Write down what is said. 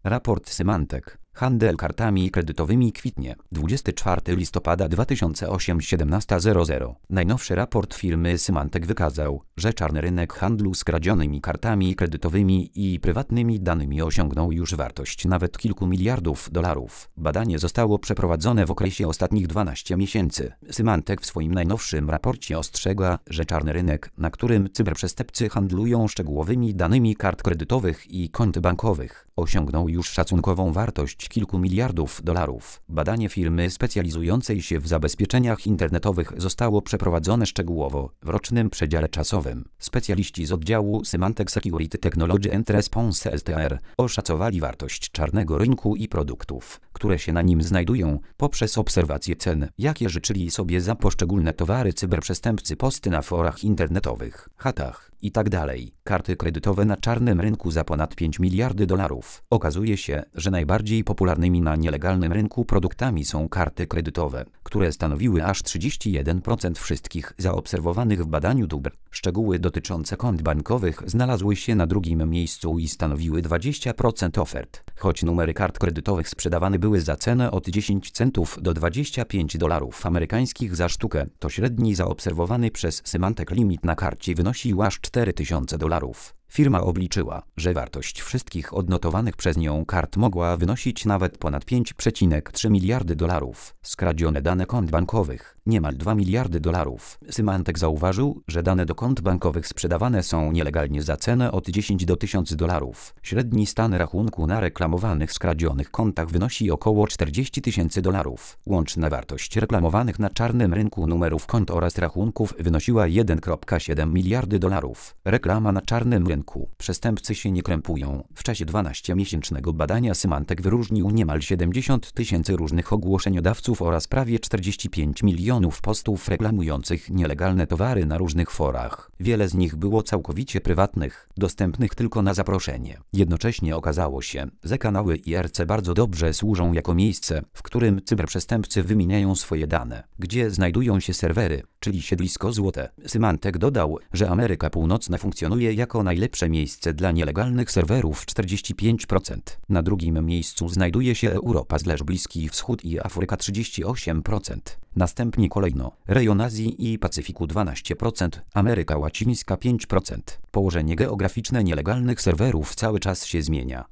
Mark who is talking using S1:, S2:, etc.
S1: Raport Symantec. Handel kartami kredytowymi kwitnie. 24 listopada 2008 17:00. Najnowszy raport firmy Symantec wykazał, że czarny rynek handlu skradzionymi kartami kredytowymi i prywatnymi danymi osiągnął już wartość nawet kilku miliardów dolarów. Badanie zostało przeprowadzone w okresie ostatnich 12 miesięcy. Symantec w swoim najnowszym raporcie ostrzega, że czarny rynek, na którym cyberprzestępcy handlują szczegółowymi danymi kart kredytowych i kont bankowych, osiągnął już szacunkową wartość kilku miliardów dolarów. Badanie firmy specjalizującej się w zabezpieczeniach internetowych zostało przeprowadzone szczegółowo w rocznym przedziale czasowym. Specjaliści z oddziału Symantec Security Technology and Response STR oszacowali wartość czarnego rynku i produktów, które się na nim znajdują, poprzez obserwację cen, jakie życzyli sobie za poszczególne towary cyberprzestępcy, posty na forach internetowych, chatach itd. Karty kredytowe na czarnym rynku za ponad 5 miliardy dolarów. Okazuje się, że najbardziej popularnymi na nielegalnym rynku produktami są karty kredytowe, które stanowiły aż 31% wszystkich zaobserwowanych w badaniu dóbr. Szczegóły dotyczące kont bankowych znalazły się na drugim miejscu i stanowiły 20% ofert, choć numery kart kredytowych sprzedawane były za cenę od 10 centów do 25 dolarów amerykańskich za sztukę, to średni zaobserwowany przez Symantec limit na karcie wynosił aż 4000 dolarów. Firma obliczyła, że wartość wszystkich odnotowanych przez nią kart mogła wynosić nawet ponad 5,3 miliardy dolarów. Skradzione dane kont bankowych niemal 2 miliardy dolarów. Symantec zauważył, że dane do kont bankowych sprzedawane są nielegalnie za cenę od 10 do 1000 dolarów. Średni stan rachunku na reklamowanych skradzionych kontach wynosi około 40 tysięcy dolarów. Łączna wartość reklamowanych na czarnym rynku numerów kont oraz rachunków wynosiła 1,7 miliardy dolarów. Reklama na czarnym rynku. Przestępcy się nie krępują. W czasie 12-miesięcznego badania Symantec wyróżnił niemal 70 tysięcy różnych ogłoszeniodawców oraz prawie 45 milionów postów reklamujących nielegalne towary na różnych forach. Wiele z nich było całkowicie prywatnych, dostępnych tylko na zaproszenie. Jednocześnie okazało się, że kanały IRC bardzo dobrze służą jako miejsce, w którym cyberprzestępcy wymieniają swoje dane, gdzie znajdują się serwery, czyli siedlisko złote. Symantec dodał, że Ameryka Północna funkcjonuje jako najlepsze miejsce dla nielegalnych serwerów 45%. Na drugim miejscu znajduje się Europa / Bliski Wschód i Afryka 38%. Następnie kolejno rejon Azji i Pacyfiku 12%, Ameryka Łacińska 5%. Położenie geograficzne nielegalnych serwerów cały czas się zmienia.